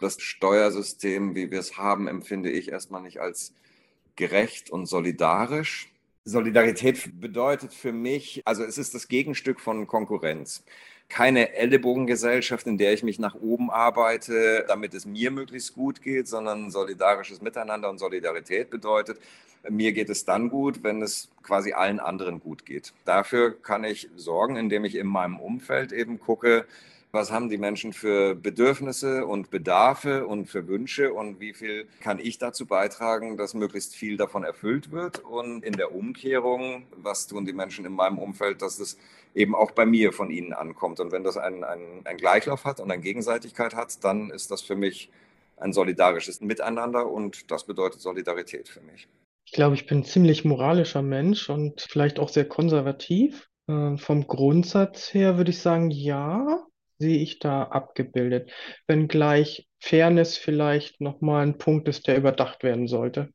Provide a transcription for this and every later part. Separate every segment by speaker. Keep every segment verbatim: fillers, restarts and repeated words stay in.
Speaker 1: Das Steuersystem, wie wir es haben, empfinde ich erstmal nicht als gerecht und solidarisch. Solidarität bedeutet für mich, also es ist das Gegenstück von Konkurrenz. Keine Ellenbogengesellschaft, in der ich mich nach oben arbeite, damit es mir möglichst gut geht, sondern solidarisches Miteinander und Solidarität bedeutet, mir geht es dann gut, wenn es quasi allen anderen gut geht. Dafür kann ich sorgen, indem ich in meinem Umfeld eben gucke, was haben die Menschen für Bedürfnisse und Bedarfe und für Wünsche und wie viel kann ich dazu beitragen, dass möglichst viel davon erfüllt wird und in der Umkehrung, was tun die Menschen in meinem Umfeld, dass es eben auch bei mir von ihnen ankommt. Und wenn das einen, einen, einen Gleichlauf hat und eine Gegenseitigkeit hat, dann ist das für mich ein solidarisches Miteinander und das bedeutet Solidarität für mich.
Speaker 2: Ich glaube, ich bin ein ziemlich moralischer Mensch und vielleicht auch sehr konservativ. Äh, vom Grundsatz her würde ich sagen, ja, sehe ich da abgebildet. Wenngleich Fairness vielleicht nochmal ein Punkt ist, der überdacht werden sollte.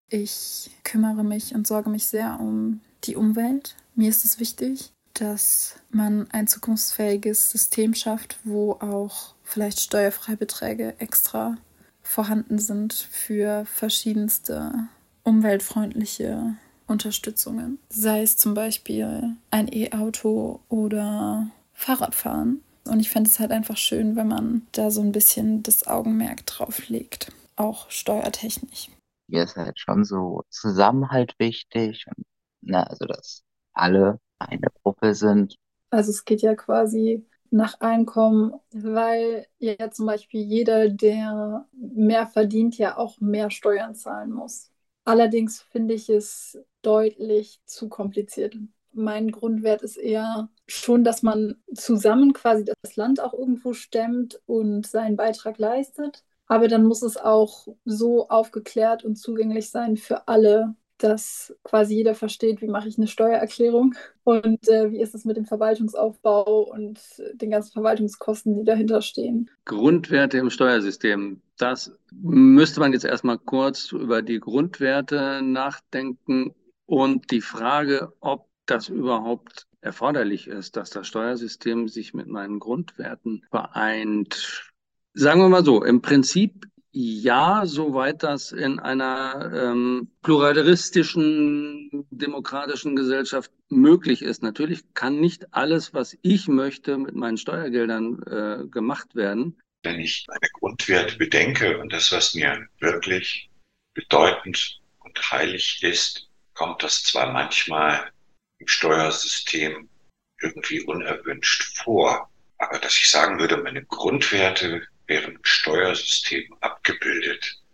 Speaker 3: Ich kümmere mich und sorge mich sehr um die Umwelt. Mir ist es wichtig, dass man ein zukunftsfähiges System schafft, wo auch vielleicht Steuerfreibeträge extra vorhanden sind für verschiedenste umweltfreundliche Unterstützungen. Sei es zum Beispiel ein E-Auto oder Fahrradfahren. Und ich fände es halt einfach schön, wenn man da so ein bisschen das Augenmerk drauf legt, auch steuertechnisch.
Speaker 4: Mir ist halt schon so Zusammenhalt wichtig und ne, also dass alle eine Gruppe sind.
Speaker 5: Also es geht ja quasi nach Einkommen, weil ja zum Beispiel jeder, der mehr verdient, ja auch mehr Steuern zahlen muss. Allerdings finde ich es deutlich zu kompliziert. Mein Grundwert ist eher schon, dass man zusammen quasi das Land auch irgendwo stemmt und seinen Beitrag leistet. Aber dann muss es auch so aufgeklärt und zugänglich sein für alle, dass quasi jeder versteht, wie mache ich eine Steuererklärung und äh, wie ist es mit dem Verwaltungsaufbau und den ganzen Verwaltungskosten, die dahinter stehen.
Speaker 6: Grundwerte im Steuersystem. Das müsste man jetzt erstmal kurz über die Grundwerte nachdenken und die Frage, ob das überhaupt erforderlich ist, dass das Steuersystem sich mit meinen Grundwerten vereint. Sagen wir mal so, im Prinzip ja, soweit das in einer ähm, pluralistischen, demokratischen Gesellschaft möglich ist. Natürlich kann nicht alles, was ich möchte, mit meinen Steuergeldern äh, gemacht werden.
Speaker 7: Wenn ich meine Grundwerte bedenke und das, was mir wirklich bedeutend und heilig ist, kommt das zwar manchmal im Steuersystem irgendwie unerwünscht vor, aber dass ich sagen würde, meine Grundwerte wären im Steuersystem abgebildet,